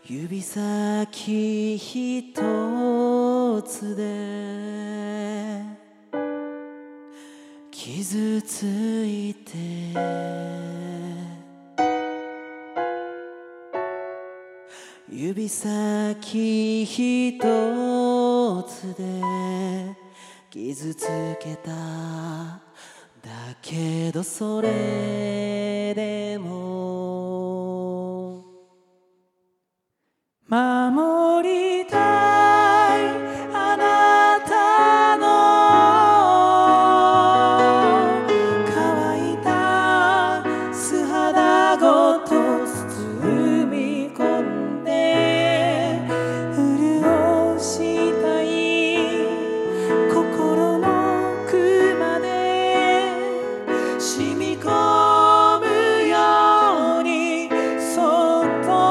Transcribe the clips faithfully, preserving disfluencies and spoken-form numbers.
指先ひとつで傷ついて指先ひとつで傷つけただけどそれでも守りたいあなたの乾いた素肌ごと包み込んで潤したい心の奥まで染み込むようにそっと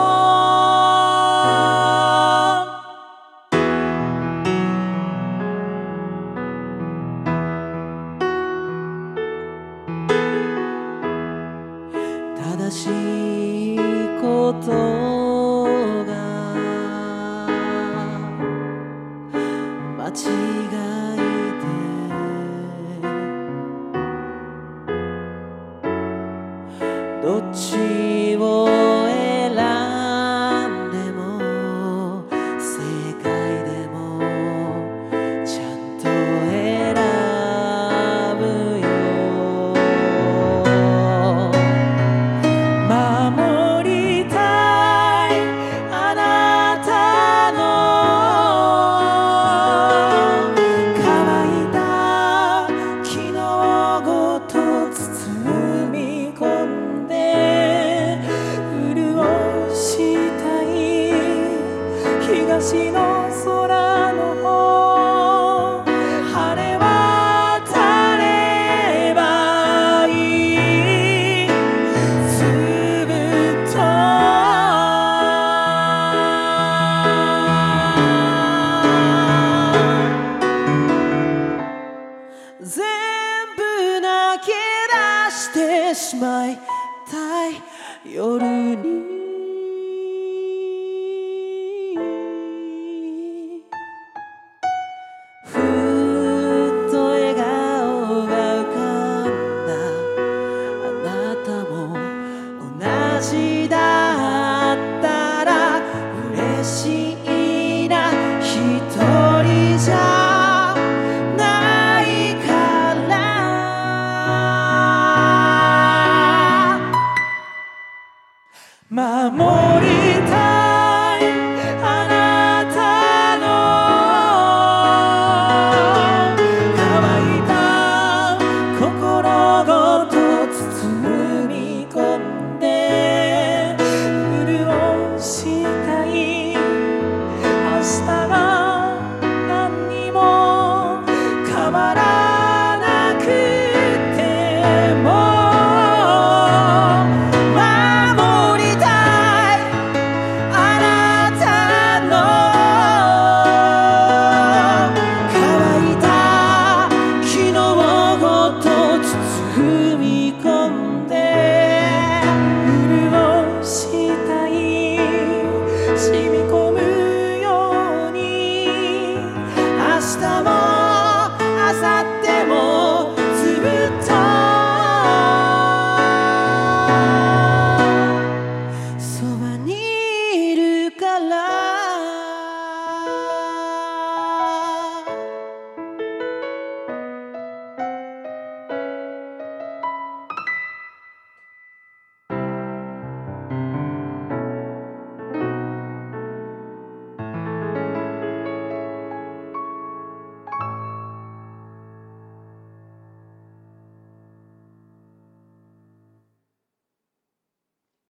正しいことが間違いでどっちを選んでも正解でもちゃんと選ぶよ守りたいあなたの乾いた昨日ごと包み込んで潤したい東の空の方晴れ渡ればいいずぶと全部泣き出してしまいたい夜にふっと笑顔が浮かんだあなたも同じだったら嬉しいな一人じゃないから守りたい